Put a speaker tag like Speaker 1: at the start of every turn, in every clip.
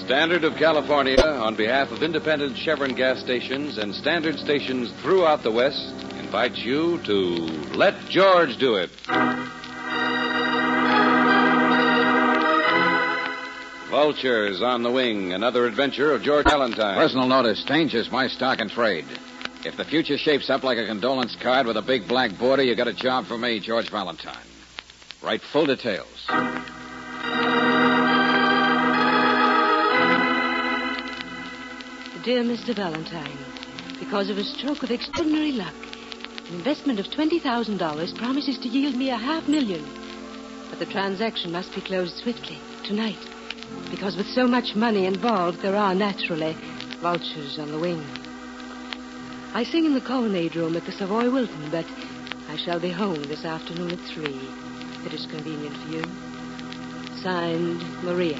Speaker 1: Standard of California, on behalf of independent Chevron gas stations and Standard stations throughout the West, invites you to Let George Do It. Vultures on the Wing, another adventure of George Valentine.
Speaker 2: Personal notice, changes my stock and trade. If the future shapes up like a condolence card with a big black border, you got a job for me, George Valentine. Write full details.
Speaker 3: Dear Mr. Valentine, because of a stroke of extraordinary luck, an investment of $20,000 promises to yield me $500,000. But the transaction must be closed swiftly, tonight, because with so much money involved, there are, naturally, vultures on the wing. I sing in the Colonnade Room at the Savoy Wilton, but I shall be home this afternoon at 3, if it is convenient for you. Signed, Maria.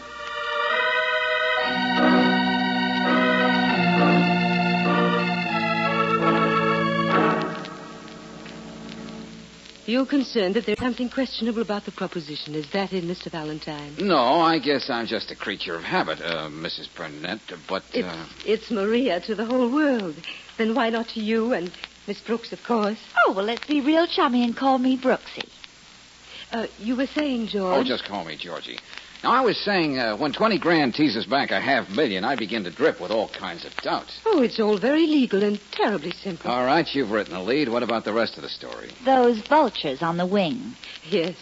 Speaker 3: You're concerned that there's something questionable about the proposition. Is that it, Mr. Valentine?
Speaker 2: No, I guess I'm just a creature of habit, Mrs. Burnett, but...
Speaker 3: It's Maria to the whole world. Then why not to you and Miss Brooks, of course?
Speaker 4: Oh, well, let's be real chummy and call me Brooksy.
Speaker 3: You were saying, George...
Speaker 2: Oh, just call me Georgie. Now, I was saying, when 20 grand teases back $500,000, I begin to drip with all kinds of doubts.
Speaker 3: Oh, it's all very legal and terribly simple.
Speaker 2: All right, you've written the lead. What about the rest of the story?
Speaker 4: Those vultures on the wing.
Speaker 3: Yes.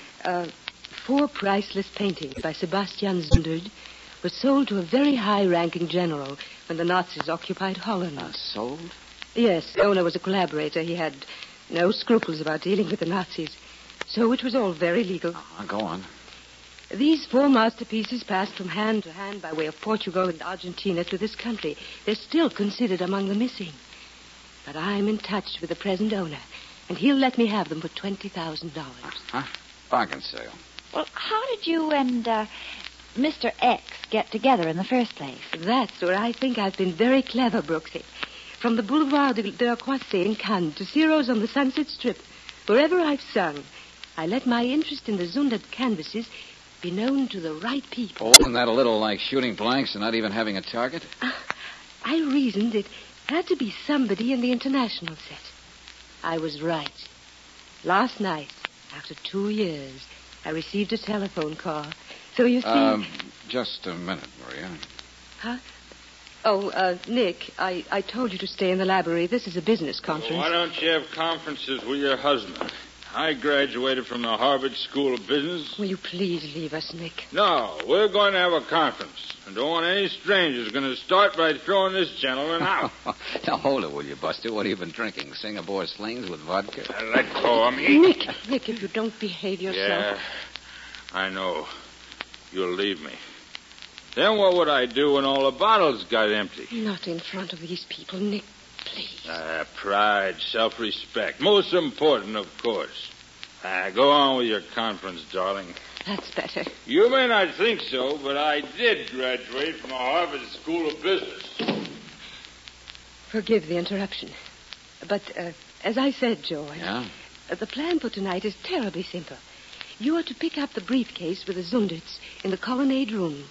Speaker 3: 4 priceless paintings by Sebastian Zundert were sold to a very high-ranking general when the Nazis occupied Holland.
Speaker 2: Sold?
Speaker 3: Yes, the owner was a collaborator. He had no scruples about dealing with the Nazis. So it was all very legal.
Speaker 2: Go on.
Speaker 3: These 4 masterpieces passed from hand to hand by way of Portugal and Argentina to this country. They're still considered among the missing. But I'm in touch with the present owner, and he'll let me have them for $20,000.
Speaker 2: Huh? Bargain sale.
Speaker 4: Well, how did you and Mr. X get together in the first place?
Speaker 3: That's where I think I've been very clever, Brooksy. From the Boulevard de la Croisée in Cannes to Ciro's on the Sunset Strip, wherever I've sung, I let my interest in the Zundert canvases be known to the right people.
Speaker 2: Oh, isn't that a little like shooting blanks and not even having a target?
Speaker 3: I reasoned it had to be somebody in the international set. I was right. Last night, after 2 years, I received a telephone call. So you see...
Speaker 2: Just a minute, Maria.
Speaker 3: Huh? Oh, Nick, I told you to stay in the library. This is a business conference.
Speaker 5: Well, why don't you have conferences with your husband? I graduated from the Harvard School of Business.
Speaker 3: Will you please leave us, Nick?
Speaker 5: No, we're going to have a conference. I don't want any strangers going to start by throwing this gentleman out.
Speaker 2: Now, hold it, will you, Buster? What have you been drinking? Singapore slings with vodka?
Speaker 5: Let go of me.
Speaker 3: Nick, if you don't behave yourself...
Speaker 5: Yeah, I know. You'll leave me. Then what would I do when all the bottles got empty?
Speaker 3: Not in front of these people, Nick. Please.
Speaker 5: Pride, self-respect. Most important, of course. Go on with your conference, darling.
Speaker 3: That's better.
Speaker 5: You may not think so, but I did graduate from the Harvard School of Business.
Speaker 3: Forgive the interruption. But, as I said, George...
Speaker 2: Yeah?
Speaker 3: The plan for tonight is terribly simple. You are to pick up the briefcase with the Zunderts in the Colonnade Room.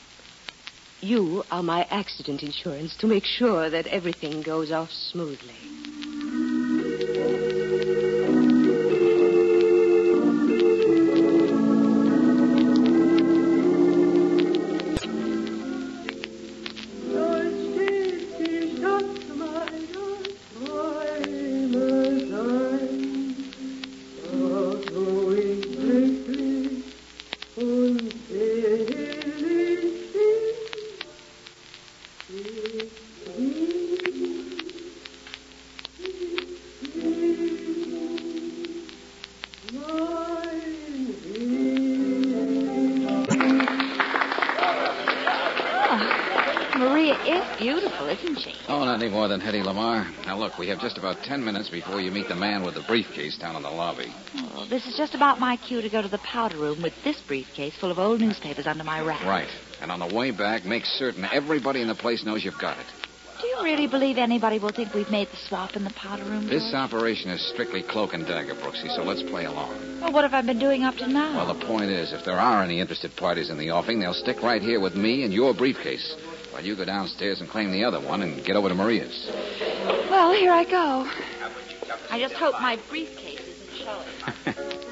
Speaker 3: You are my accident insurance to make sure that everything goes off smoothly.
Speaker 4: Maria is beautiful, isn't she?
Speaker 2: Oh, not any more than Hedy Lamarr. Now, look, we have just about 10 minutes before you meet the man with the briefcase down in the lobby.
Speaker 4: Oh, this is just about my cue to go to the powder room with this briefcase full of old newspapers under my wrap.
Speaker 2: Right. And on the way back, make certain everybody in the place knows you've got it.
Speaker 4: Do you really believe anybody will think we've made the swap in the powder room?
Speaker 2: This
Speaker 4: George?
Speaker 2: operation is strictly cloak and dagger, Brooksy, so let's play along.
Speaker 4: Well, what have I been doing up to now?
Speaker 2: Well, the point is, if there are any interested parties in the offing, they'll stick right here with me and your briefcase, while you go downstairs and claim the other one and get over to Maria's.
Speaker 4: Well, here I go. I just hope my briefcase isn't showing.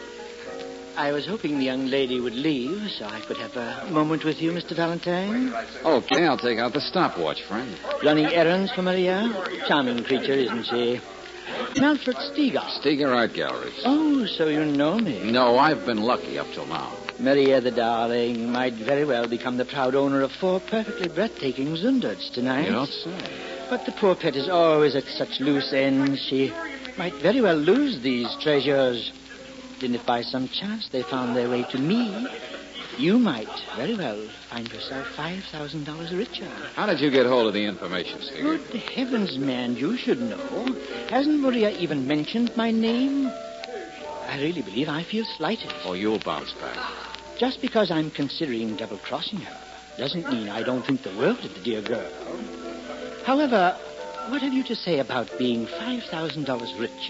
Speaker 6: I was hoping the young lady would leave so I could have a moment with you, Mr. Valentine.
Speaker 2: Okay, I'll take out the stopwatch, friend.
Speaker 6: Running errands for Maria? Charming creature, isn't she? Alfred Steger.
Speaker 2: Steger Art Galleries.
Speaker 6: Oh, so you know me.
Speaker 2: No, I've been lucky up till now.
Speaker 6: Maria, the darling, might very well become the proud owner of 4 perfectly breathtaking Zunderts tonight.
Speaker 2: You don't say.
Speaker 6: But the poor pet is always at such loose ends. She might very well lose these treasures. Then if by some chance they found their way to me, you might very well find yourself $5,000 richer.
Speaker 2: How did you get hold of the information, Steger?
Speaker 6: Good heavens, man, you should know. Hasn't Maria even mentioned my name? I really believe I feel slighted.
Speaker 2: Oh, you'll bounce back.
Speaker 6: Just because I'm considering double-crossing her doesn't mean I don't think the world of the dear girl. However, what have you to say about being $5,000 richer?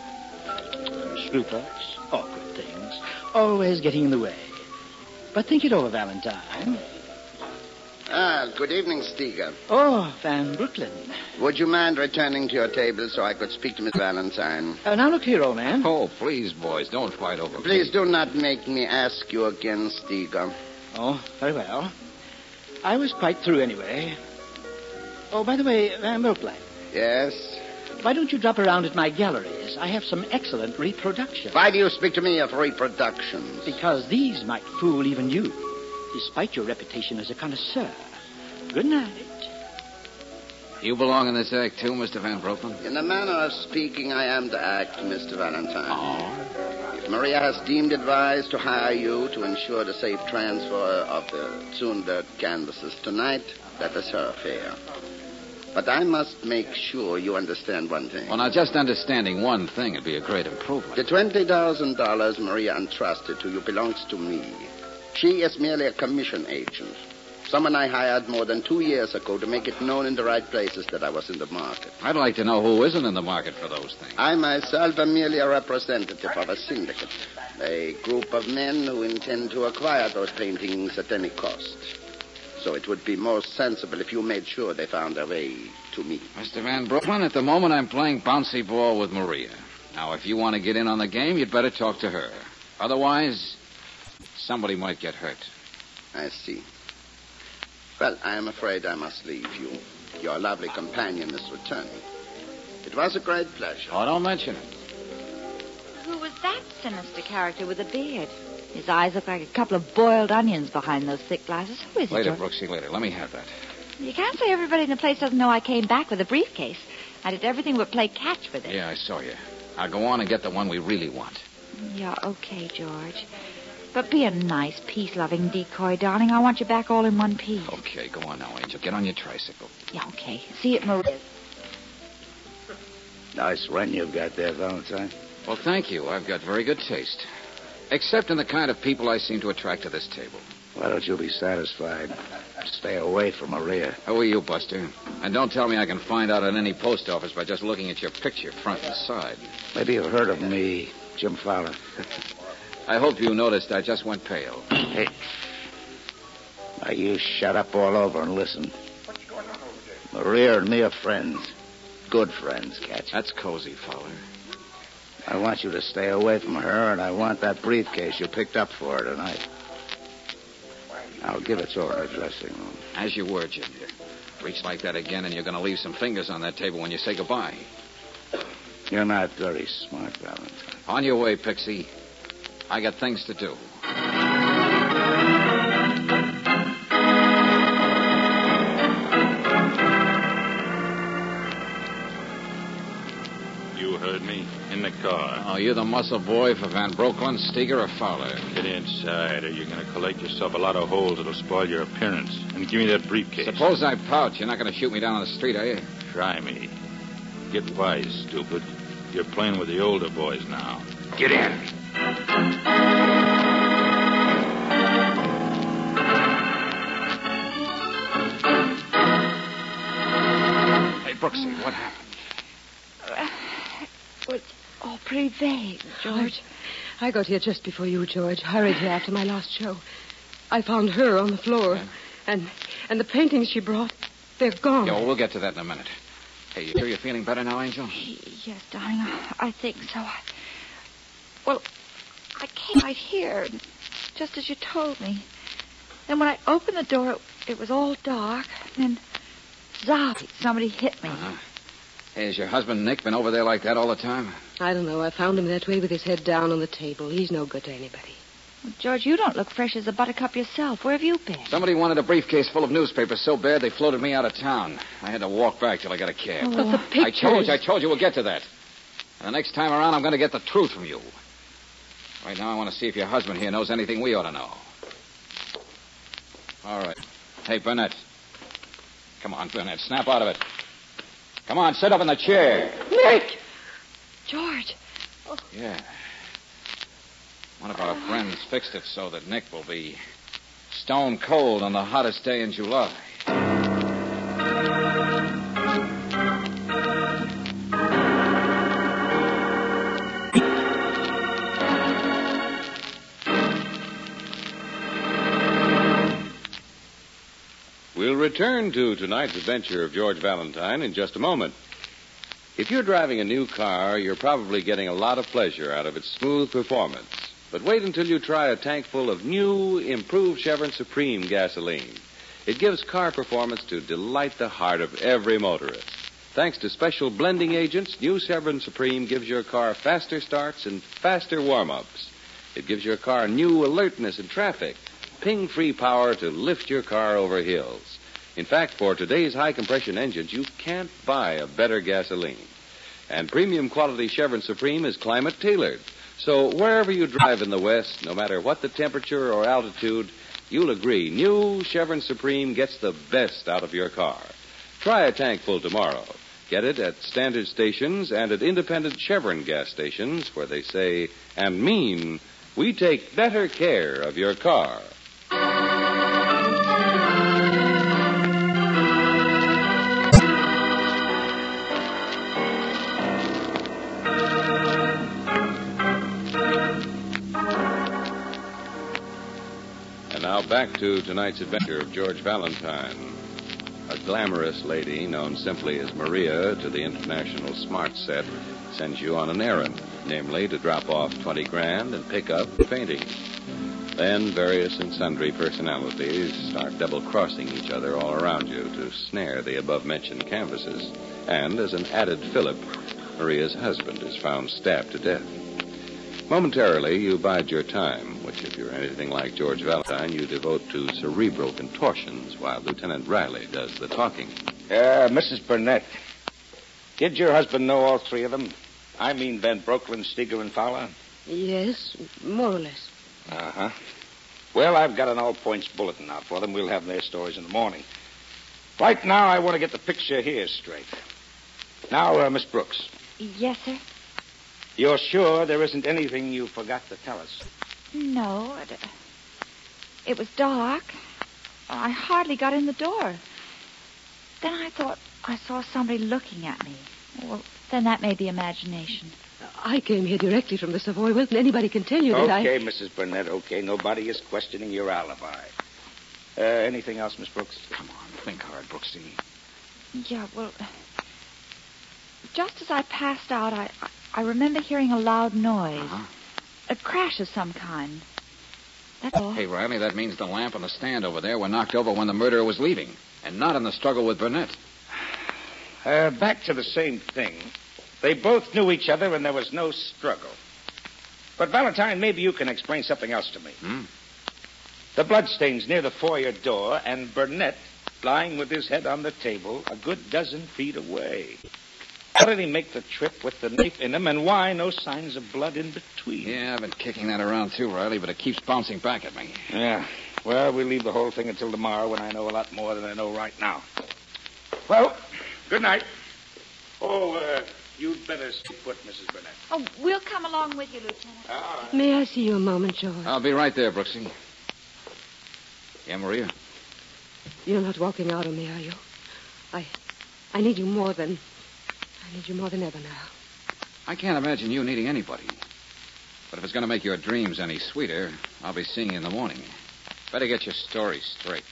Speaker 6: Scruples, awkward things, always getting in the way. But think it over, Valentine.
Speaker 7: Good evening, Steger.
Speaker 6: Oh, Van Brooklyn.
Speaker 7: Would you mind returning to your table so I could speak to Miss Valentine?
Speaker 6: Now look here, old man.
Speaker 2: Oh, please, boys, don't fight over
Speaker 7: Please
Speaker 2: me.
Speaker 7: do not make me ask you again, Steger.
Speaker 6: Oh, very well. I was quite through anyway. Oh, by the way, Van Brooklyn,
Speaker 7: Yes?
Speaker 6: why don't you drop around at my galleries? I have some excellent reproductions.
Speaker 7: Why do you speak to me of reproductions?
Speaker 6: Because these might fool even you, despite your reputation as a connoisseur. Good night.
Speaker 2: You belong in this act, too, Mr. Van Brooklyn?
Speaker 7: In a manner of speaking, I am to act, Mr. Valentine.
Speaker 2: Oh.
Speaker 7: If Maria has deemed it wise to hire you to ensure the safe transfer of the Zundert canvases tonight, that is her affair. But I must make sure you understand one thing.
Speaker 2: Well, now, just understanding one thing would be a great improvement.
Speaker 7: The $20,000 Maria entrusted to you belongs to me. She is merely a commission agent. Someone I hired more than 2 years ago to make it known in the right places that I was in the market.
Speaker 2: I'd like to know who isn't in the market for those things.
Speaker 7: I myself am merely a representative of a syndicate. A group of men who intend to acquire those paintings at any cost. So it would be more sensible if you made sure they found their way to me.
Speaker 2: Mr. Van Brooklyn, at the moment I'm playing bouncy ball with Maria. Now, if you want to get in on the game, you'd better talk to her. Otherwise, somebody might get hurt.
Speaker 7: I see. Well, I am afraid I must leave you. Your lovely companion is returning. It was a great pleasure.
Speaker 2: Oh, don't mention it.
Speaker 4: Who was that sinister character with a beard? His eyes look like a couple of boiled onions behind those thick glasses. Who is he,
Speaker 2: Later,
Speaker 4: George?
Speaker 2: Brooksy, later. Let me have that.
Speaker 4: You can't say everybody in the place doesn't know I came back with a briefcase. I did everything but play catch with it.
Speaker 2: Yeah, I saw you. Now go on and get the one we really want.
Speaker 4: Yeah, okay, George. But be a nice, peace-loving decoy, darling. I want you back all in one piece.
Speaker 2: Okay, go on now, Angel. Get on your tricycle.
Speaker 4: Yeah, okay. See you at Maria's.
Speaker 8: Nice run you've got there, Valentine.
Speaker 2: Well, thank you. I've got very good taste. Except in the kind of people I seem to attract to this table.
Speaker 8: Why don't you be satisfied? Stay away from Maria.
Speaker 2: Who are you, Buster? And don't tell me I can find out at any post office by just looking at your picture, front and side.
Speaker 8: Maybe you've heard of me, Jim Fowler.
Speaker 2: I hope you noticed I just went pale.
Speaker 8: Hey. Now, you shut up all over and listen. Maria and me are friends. Good friends, catch.
Speaker 2: That's cozy, Fowler.
Speaker 8: I want you to stay away from her, and I want that briefcase you picked up for her tonight. I'll give it to her in the dressing room.
Speaker 2: As you were, Jim. Reach like that again, and you're going to leave some fingers on that table when you say goodbye.
Speaker 8: You're not very smart, Valentine.
Speaker 2: On your way, Pixie. I got things to do.
Speaker 5: You heard me. In the car.
Speaker 2: Oh, you're the muscle boy for Van Brooklyn, Steger, or Fowler?
Speaker 5: Get inside, or you're going to collect yourself a lot of holes that'll spoil your appearance. And give me that briefcase.
Speaker 2: Suppose I pout. You're not going to shoot me down on the street, are you?
Speaker 5: Try me. Get wise, stupid. You're playing with the older boys now. Get in.
Speaker 2: Brooksy, what happened?
Speaker 4: Well, it's all pretty vague, George.
Speaker 3: I got here just before you, George. Hurried here after my last show. I found her on the floor.
Speaker 2: Yeah.
Speaker 3: And the paintings she brought, they're gone.
Speaker 2: Yeah, well, we'll get to that in a minute. Hey, you sure you're feeling better now, Angel?
Speaker 4: Yes, darling, I think so. I came right here, just as you told me. Then when I opened the door, it was all dark. And then, somebody hit me.
Speaker 2: Uh-huh. Hey, has your husband, Nick, been over there like that all the time?
Speaker 3: I don't know. I found him that way with his head down on the table. He's no good to anybody.
Speaker 4: Well, George, you don't look fresh as a buttercup yourself. Where have you been?
Speaker 2: Somebody wanted a briefcase full of newspapers so bad they floated me out of town. I had to walk back till I got a cab.
Speaker 3: But the pictures...
Speaker 2: I told you we'll get to that. And the next time around, I'm going to get the truth from you. Right now, I want to see if your husband here knows anything we ought to know. All right. Hey, Burnett. Come on, Burnett. Snap out of it. Come on, sit up in the chair.
Speaker 3: Nick!
Speaker 4: George.
Speaker 3: Oh.
Speaker 2: Yeah. One of our friends fixed it so that Nick will be stone cold on the hottest day in July.
Speaker 1: We'll return to tonight's adventure of George Valentine in just a moment. If you're driving a new car, you're probably getting a lot of pleasure out of its smooth performance. But wait until you try a tank full of new, improved Chevron Supreme gasoline. It gives car performance to delight the heart of every motorist. Thanks to special blending agents, new Chevron Supreme gives your car faster starts and faster warm-ups. It gives your car new alertness in traffic, ping-free power to lift your car over hills. In fact, for today's high-compression engines, you can't buy a better gasoline. And premium quality Chevron Supreme is climate-tailored. So wherever you drive in the West, no matter what the temperature or altitude, you'll agree new Chevron Supreme gets the best out of your car. Try a tank full tomorrow. Get it at standard stations and at independent Chevron gas stations where they say and mean, we take better care of your car. Now back to tonight's adventure of George Valentine. A glamorous lady known simply as Maria to the international smart set sends you on an errand, namely to drop off $20,000 and pick up the painting. Then various and sundry personalities start double-crossing each other all around you to snare the above-mentioned canvases. And as an added fillip, Maria's husband is found stabbed to death. Momentarily, you bide your time, which, if you're anything like George Valentine, you devote to cerebral contortions while Lieutenant Riley does the talking.
Speaker 8: Mrs. Burnett, did your husband know all three of them? I mean Van Brooklyn, Steger, and Fowler?
Speaker 3: Yes, more or less.
Speaker 8: Uh-huh. Well, I've got an all-points bulletin out for them. We'll have their stories in the morning. Right now, I want to get the picture here straight. Now, Miss Brooks.
Speaker 4: Yes, sir?
Speaker 8: You're sure there isn't anything you forgot to tell us?
Speaker 4: No. It was dark. I hardly got in the door. Then I thought I saw somebody looking at me. Well, then that may be imagination.
Speaker 3: I came here directly from the Savoy Wilton. Anybody can tell you that
Speaker 8: Okay, Mrs. Burnett, okay. Nobody is questioning your alibi. Anything else, Miss Brooks?
Speaker 2: Come on, think hard, Brooksy.
Speaker 4: Yeah, well, just as I passed out, I remember hearing a loud noise.
Speaker 2: Uh-huh.
Speaker 4: A crash of some kind. That's all.
Speaker 2: Hey, Riley, that means the lamp on the stand over there were knocked over when the murderer was leaving, and not in the struggle with Burnett.
Speaker 8: Back to the same thing. They both knew each other, and there was no struggle. But, Valentine, maybe you can explain something else to me. The bloodstains near the foyer door, and Burnett lying with his head on the table a good dozen feet away. How did he make the trip with the knife in him, and why no signs of blood in between?
Speaker 2: Yeah, I've been kicking that around too, Riley, but it keeps bouncing back at me.
Speaker 8: Yeah. Well, we'll leave the whole thing until tomorrow when I know a lot more than I know right now. Well, good night. Oh, you'd better stay put, Mrs. Burnett.
Speaker 4: Oh, we'll come along with you, Lieutenant.
Speaker 8: All right.
Speaker 3: May I see you a moment, George?
Speaker 2: I'll be right there, Brooksy. Yeah, Maria?
Speaker 3: You're not walking out on me, are you? I need you more than ever now.
Speaker 2: I can't imagine you needing anybody. But if it's going to make your dreams any sweeter, I'll be seeing you in the morning. Better get your story straight.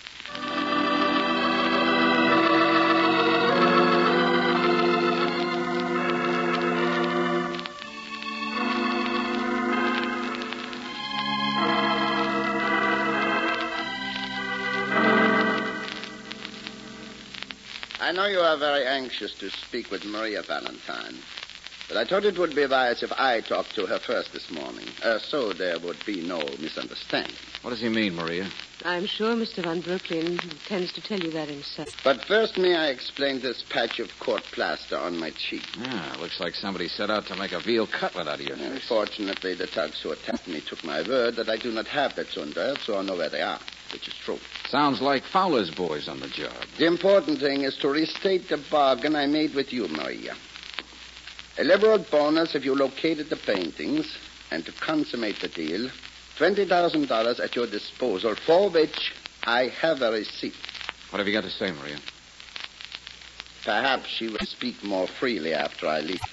Speaker 7: I know you are very anxious to speak with Maria Valentine, but I thought it would be wise if I talked to her first this morning, so there would be no misunderstanding.
Speaker 2: What does he mean, Maria?
Speaker 3: I'm sure Mr. Van Brooklyn intends to tell you that himself.
Speaker 7: But first, may I explain this patch of court plaster on my cheek?
Speaker 2: Yeah, looks like somebody set out to make a veal cutlet out of your face.
Speaker 7: Unfortunately, the thugs who attacked me took my word that I do not have that Zunder, so I know where they are, which is true.
Speaker 2: Sounds like Fowler's boys on the job.
Speaker 7: The important thing is to restate the bargain I made with you, Maria. A liberal bonus if you located the paintings, and to consummate the deal, $20,000 at your disposal, for which I have a receipt.
Speaker 2: What have you got to say, Maria?
Speaker 7: Perhaps she will speak more freely after I leave.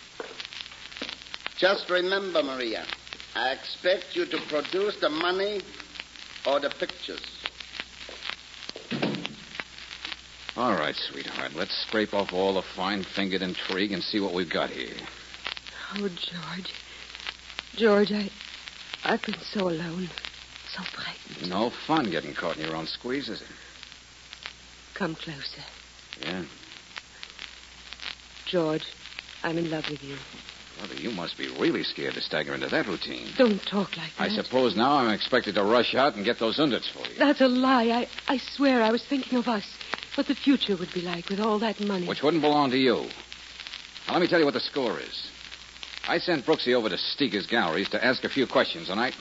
Speaker 7: Just remember, Maria, I expect you to produce the money or the pictures.
Speaker 2: All right, sweetheart. Let's scrape off all the fine-fingered intrigue and see what we've got here.
Speaker 3: Oh, George. George, I've been so alone, so frightened.
Speaker 2: No fun getting caught in your own squeeze, is it?
Speaker 3: Come closer.
Speaker 2: Yeah?
Speaker 3: George, I'm in love with you.
Speaker 2: Well, you must be really scared to stagger into that routine.
Speaker 3: Don't talk like that.
Speaker 2: I suppose now I'm expected to rush out and get those underts for you.
Speaker 3: That's a lie. I swear I was thinking of us. What the future would be like with all that money.
Speaker 2: Which wouldn't belong to you. Now, let me tell you what the score is. I sent Brooksy over to Steger's galleries to ask a few questions, and I...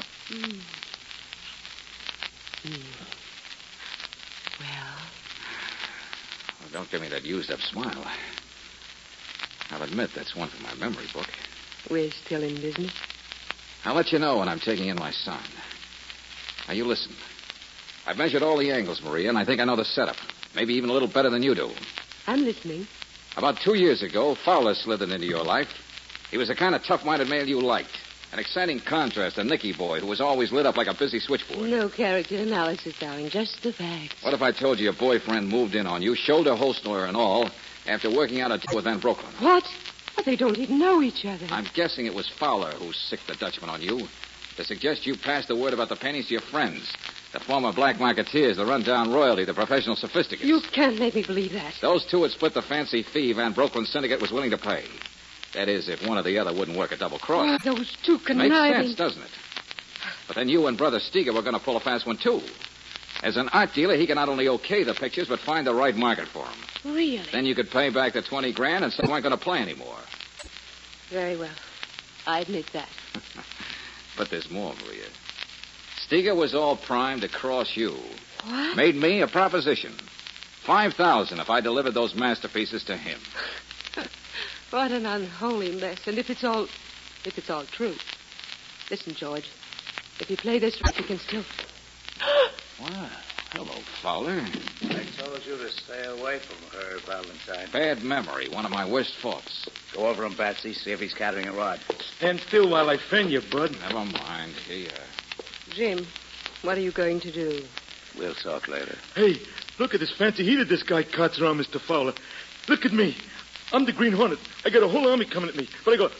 Speaker 2: Well, don't give me that used-up smile. I'll admit that's one from my memory book.
Speaker 3: We're still in business.
Speaker 2: I'll let you know when I'm taking in my son. Now, you listen. I've measured all the angles, Maria, and I think I know the setup. Maybe even a little better than you do.
Speaker 3: I'm listening.
Speaker 2: About 2 years ago, Fowler slithered into your life. He was the kind of tough-minded male you liked. An exciting contrast to Nicky Boy, who was always lit up like a busy switchboard.
Speaker 3: No character analysis, darling. Just the facts.
Speaker 2: What if I told you your boyfriend moved in on you, shoulder holster and all, after working out a deal with Van Brooklyn?
Speaker 3: What? But they don't even know each other.
Speaker 2: I'm guessing it was Fowler who sicked the Dutchman on you to suggest you pass the word about the paintings to your friends. The former black marketeers, the run-down royalty, the professional sophisticates.
Speaker 3: You can't make me believe that.
Speaker 2: Those two had split the fancy fee Van Brooklyn's syndicate was willing to pay. That is, if one or the other wouldn't work a double cross.
Speaker 3: Oh, those two conniving...
Speaker 2: Makes sense, doesn't it? But then you and Brother Steger were going to pull a fast one, too. As an art dealer, he can not only okay the pictures, but find the right market for them.
Speaker 3: Really?
Speaker 2: Then you could pay back the $20,000 and say you weren't going to play anymore.
Speaker 3: Very well. I admit that.
Speaker 2: But there's more, Maria. Steger was all primed to cross you.
Speaker 3: What?
Speaker 2: Made me a proposition. $5,000 if I delivered those masterpieces to him.
Speaker 3: What an unholy mess. And if it's all true. Listen, George. If you play this right, you can still...
Speaker 2: Wow. Hello, Fowler.
Speaker 8: I told you to stay away from her, Valentine.
Speaker 2: Bad memory. One of my worst faults.
Speaker 8: Go over him, Batsy. See if he's carrying a rod.
Speaker 9: Stand still while I fan you, bud.
Speaker 2: Never mind. Here you are.
Speaker 3: Jim, what are you going to do?
Speaker 8: We'll talk later.
Speaker 9: Hey, look at this fancy heater this guy carts around, Mr. Fowler. Look at me. I'm the Green Hornet. I got a whole army coming at me. But I go...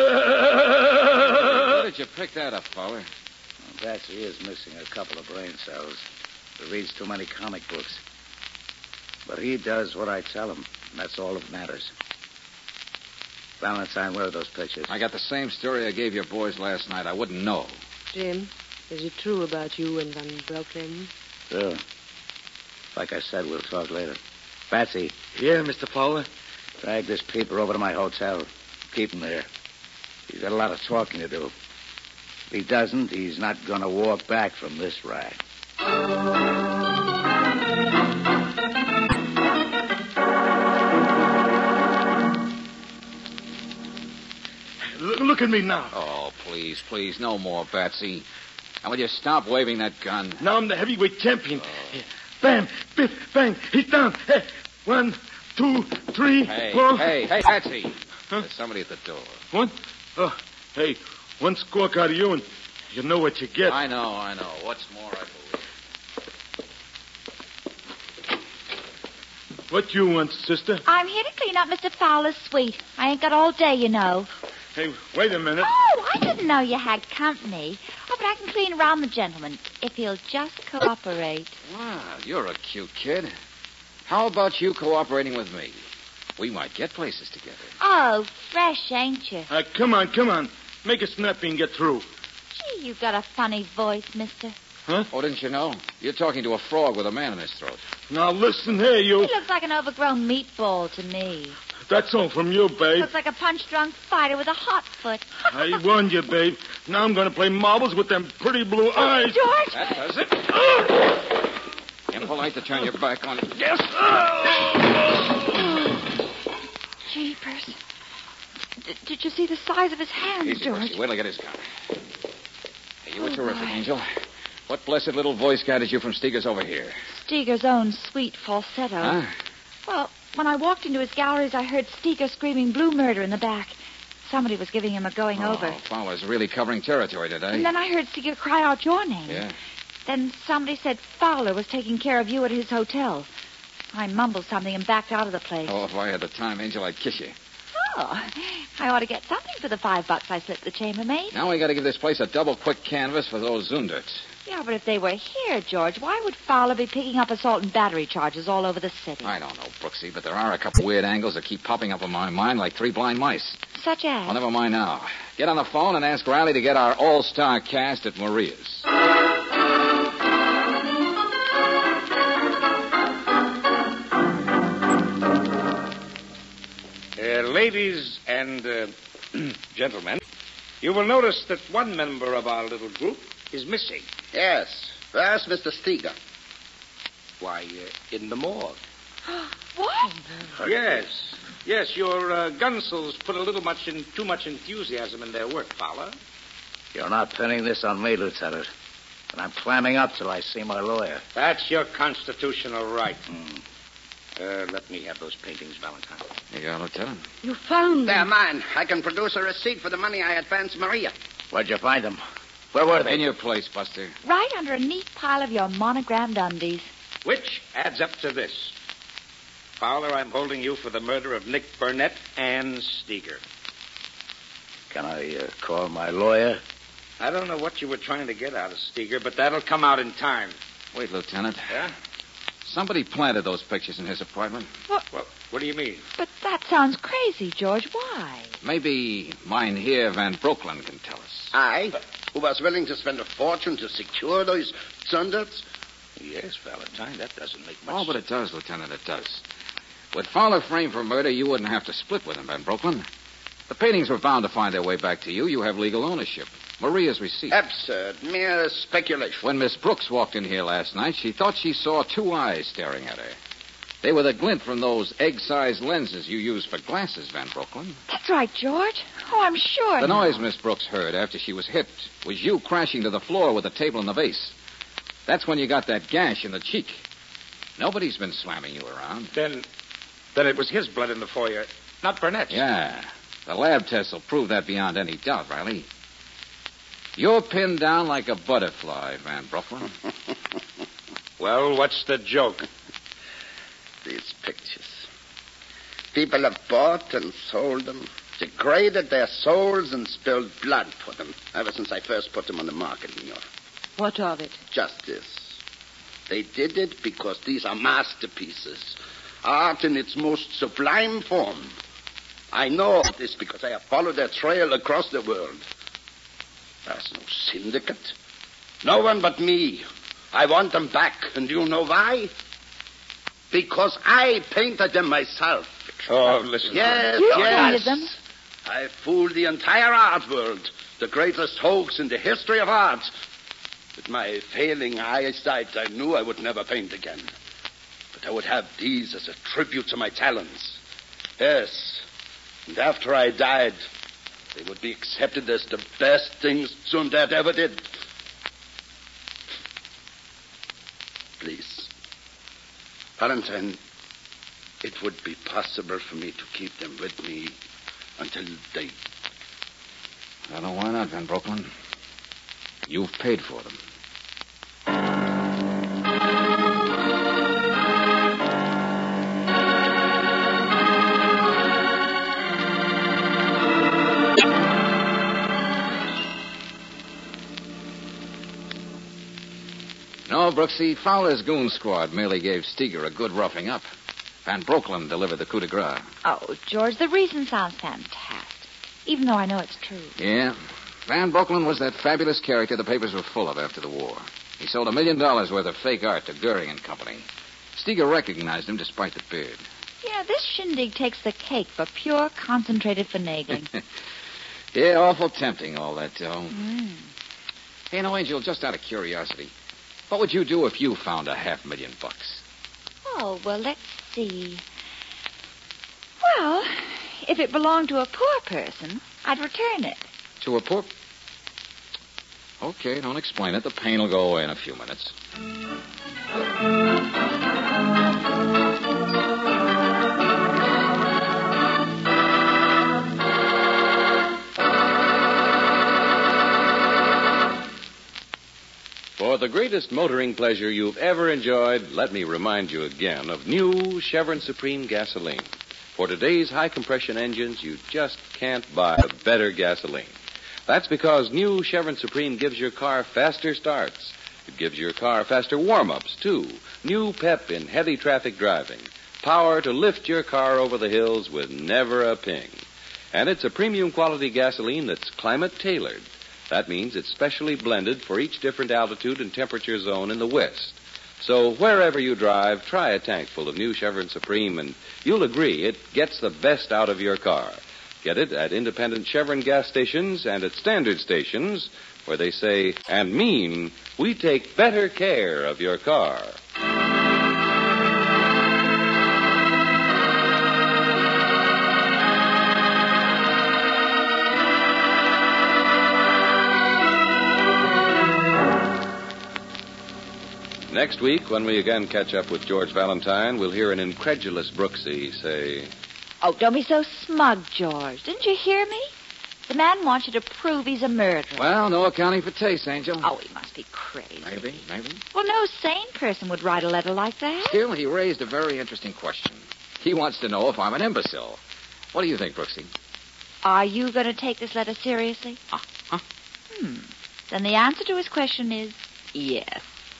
Speaker 2: Where did you pick that up, Fowler?
Speaker 8: Well, Batsy is missing a couple of brain cells. He reads too many comic books. But he does what I tell him. And that's all that matters. Valentine, where are those pictures?
Speaker 2: I got the same story I gave your boys last night. I wouldn't know.
Speaker 3: Jim, is it true about you and Van Brooklyn?
Speaker 8: Sure. Like I said, we'll talk later. Batsy.
Speaker 9: Yeah, Mr. Fowler?
Speaker 8: Drag this peeper over to my hotel. Keep him there. He's got a lot of talking to do. If he doesn't, he's not going to walk back from this ride.
Speaker 9: Look at me now.
Speaker 2: Oh, please, please, no more, Batsy. Now, will you stop waving that gun?
Speaker 9: Now I'm the heavyweight champion. Bam, biff, bang, he's down. Hey, 1, 2, 3,
Speaker 2: Hey,
Speaker 9: 4.
Speaker 2: hey, Patsy.
Speaker 9: Huh?
Speaker 2: There's somebody at the door.
Speaker 9: What? Oh, hey, one squawk out of you and you know what you get.
Speaker 2: I know. What's more, I believe.
Speaker 9: What you want, sister?
Speaker 4: I'm here to clean up Mr. Fowler's suite. I ain't got all day, you know.
Speaker 9: Hey, wait a minute.
Speaker 4: Oh, I didn't know you had company. Oh, but I can clean around the gentleman if he'll just cooperate.
Speaker 2: Wow, you're a cute kid. How about you cooperating with me? We might get places together.
Speaker 4: Oh, fresh, ain't you?
Speaker 9: Come on. Make it snappy and get through.
Speaker 4: Gee, you got a funny voice, mister.
Speaker 9: Huh?
Speaker 2: Oh, didn't you know? You're talking to a frog with a man in his throat.
Speaker 9: Now listen here, you.
Speaker 4: He looks like an overgrown meatball to me.
Speaker 9: That's all from you, babe.
Speaker 4: Looks like a punch-drunk fighter with a hot foot.
Speaker 9: I warned you, babe. Now I'm going to play marbles with them pretty blue eyes.
Speaker 4: George!
Speaker 2: That does it. Impolite to turn your back on it. Yes.
Speaker 4: Jeepers. Did you see the size of his hands,
Speaker 2: Easy,
Speaker 4: George?
Speaker 2: Percy. Wait till I get his gun. Hey, you were terrific, Angel. What blessed little voice guided you from Steger's over here?
Speaker 4: Steger's own sweet falsetto.
Speaker 2: Huh?
Speaker 4: Well, when I walked into his galleries, I heard Steger screaming blue murder in the back. Somebody was giving him a going over.
Speaker 2: Fowler's really covering territory today.
Speaker 4: And then I heard Steger cry out your name.
Speaker 2: Yeah.
Speaker 4: Then somebody said Fowler was taking care of you at his hotel. I mumbled something and backed out of the place.
Speaker 2: Oh, if I had the time, Angel, I'd kiss you.
Speaker 4: Oh, I ought to get something for the $5 I slipped the chambermaid.
Speaker 2: Now we got to give this place a double quick canvas for those Zunderts.
Speaker 4: Yeah, but if they were here, George, why would Fowler be picking up assault and battery charges all over the city?
Speaker 2: I don't know, Brooksy, but there are a couple weird angles that keep popping up in my mind like three blind mice.
Speaker 4: Such as?
Speaker 2: Well, never mind now. Get on the phone and ask Riley to get our all-star cast at Maria's.
Speaker 8: Ladies and gentlemen, you will notice that one member of our little group is missing.
Speaker 7: Yes. Where's Mr. Steger?
Speaker 8: Why, in the morgue.
Speaker 4: What?
Speaker 8: Yes, your Gunsels put a little too much enthusiasm in their work, Fowler.
Speaker 10: You're not pinning this on me, Lieutenant. And I'm clamming up till I see my lawyer.
Speaker 8: That's your constitutional right. Let me have those paintings, Valentine.
Speaker 2: Here you go, Lieutenant.
Speaker 3: You found
Speaker 7: They're
Speaker 3: them.
Speaker 7: mine. I can produce a receipt for the money I advanced Maria.
Speaker 10: Where'd you find them? Where were they?
Speaker 2: In your place, Buster.
Speaker 4: Right under a neat pile of your monogrammed undies.
Speaker 8: Which adds up to this. Fowler, I'm holding you for the murder of Nick Burnett and Steger.
Speaker 10: Can I call my lawyer?
Speaker 8: I don't know what you were trying to get out of Steger, but that'll come out in time.
Speaker 2: Wait, Lieutenant.
Speaker 8: Yeah?
Speaker 2: Somebody planted those pictures in his apartment.
Speaker 8: Well, what do you mean?
Speaker 4: But that sounds crazy, George. Why?
Speaker 2: Maybe Mynheer Van Brooklyn can tell us.
Speaker 7: I, who was willing to spend a fortune to secure those Zunderts?
Speaker 8: Yes, Valentine, that doesn't make much
Speaker 2: Oh, but it does, Lieutenant, it does. With Fowler framed for murder, you wouldn't have to split with him, Van Brooklyn. The paintings were bound to find their way back to you. You have legal ownership. Maria's receipt.
Speaker 7: Absurd. Mere speculation.
Speaker 2: When Miss Brooks walked in here last night, she thought she saw two eyes staring at her. They were the glint from those egg-sized lenses you use for glasses, Van Brooklyn.
Speaker 4: That's right, George. Oh, I'm sure.
Speaker 2: The
Speaker 4: now.
Speaker 2: noise Miss Brooks heard after she was hit was you crashing to the floor with the table and the vase. That's when you got that gash in the cheek. Nobody's been slamming you around.
Speaker 8: Then it was his blood in the foyer, not Burnett's.
Speaker 2: Yeah. The lab tests will prove that beyond any doubt, Riley. You're pinned down like a butterfly, Van Brooklyn.
Speaker 8: Well, what's the joke?
Speaker 7: These pictures. People have bought and sold them, degraded their souls and spilled blood for them ever since I first put them on the market in New York.
Speaker 3: What of it?
Speaker 7: Just this. They did it because these are masterpieces. Art in its most sublime form. I know this because I have followed their trail across the world. There's no syndicate. No one but me. I want them back, and you know why? Because I painted them myself.
Speaker 8: Oh, listen.
Speaker 7: Yes,
Speaker 4: You
Speaker 7: yes.
Speaker 4: painted them?
Speaker 7: I fooled the entire art world. The greatest hoax in the history of art. With my failing eyesight, I knew I would never paint again. But I would have these as a tribute to my talents. Yes. And after I died, they would be accepted as the best things Zundert ever did. Please. Valentine, it would be possible for me to keep them with me until they...
Speaker 2: I don't know why not, Van Brooklyn. You've paid for them. No, Brooksy, Fowler's goon squad merely gave Steger a good roughing up. Van Brooklyn delivered the coup de grace.
Speaker 4: Oh, George, the reason sounds fantastic, even though I know it's true.
Speaker 2: Yeah. Van Brooklyn was that fabulous character the papers were full of after the war. He sold $1 million worth of fake art to Goering and Company. Steger recognized him despite the beard.
Speaker 4: Yeah, this shindig takes the cake for pure, concentrated finagling.
Speaker 2: Yeah, awful tempting, all that, though. Hey, no, Angel, just out of curiosity, what would you do if you found $500,000?
Speaker 4: Oh, well, let's see. Well, if it belonged to a poor person, I'd return it.
Speaker 2: To a poor... Okay, don't explain it. The pain will go away in a few minutes.
Speaker 1: For the greatest motoring pleasure you've ever enjoyed, let me remind you again of new Chevron Supreme gasoline. For today's high-compression engines, you just can't buy a better gasoline. That's because new Chevron Supreme gives your car faster starts. It gives your car faster warm-ups, too. New pep in heavy traffic driving. Power to lift your car over the hills with never a ping. And it's a premium quality gasoline that's climate-tailored. That means it's specially blended for each different altitude and temperature zone in the West. So wherever you drive, try a tank full of new Chevron Supreme, and you'll agree it gets the best out of your car. Get it at independent Chevron gas stations and at standard stations, where they say and mean, we take better care of your car. Next week, when we again catch up with George Valentine, we'll hear an incredulous Brooksy say...
Speaker 4: Oh, don't be so smug, George. Didn't you hear me? The man wants you to prove he's a murderer.
Speaker 2: Well, no accounting for taste, Angel.
Speaker 4: Oh, he must be crazy.
Speaker 2: Maybe.
Speaker 4: Well, no sane person would write a letter like that.
Speaker 2: Still, he raised a very interesting question. He wants to know if I'm an imbecile. What do you think, Brooksy?
Speaker 4: Are you going to take this letter seriously?
Speaker 2: Huh?
Speaker 4: Then the answer to his question is yes.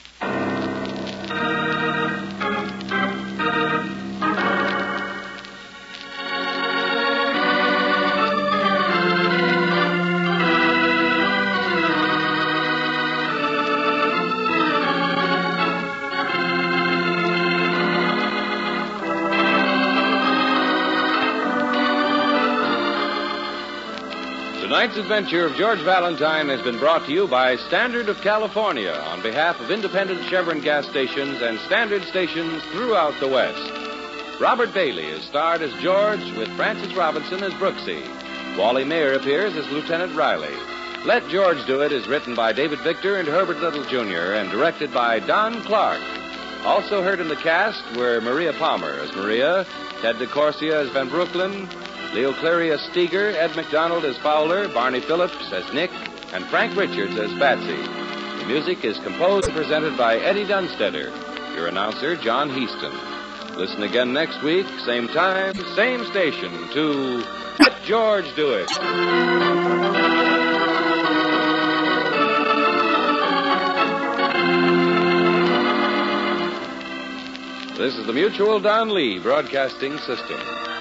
Speaker 1: Tonight's adventure of George Valentine has been brought to you by Standard of California on behalf of independent Chevron gas stations and Standard stations throughout the West. Robert Bailey is starred as George with Francis Robinson as Brooksy. Wally Mayer appears as Lieutenant Riley. Let George Do It is written by David Victor and Herbert Little, Jr. and directed by Don Clark. Also heard in the cast were Maria Palmer as Maria, Ted DeCorsia as Van Brooklyn, Leo Cleary as Steger, Ed McDonald as Fowler, Barney Phillips as Nick, and Frank Richards as Patsy. The music is composed and presented by Eddie Dunstetter. Your announcer, John Heaston. Listen again next week, same time, same station, to Let George Do It. This is the Mutual Don Lee Broadcasting System.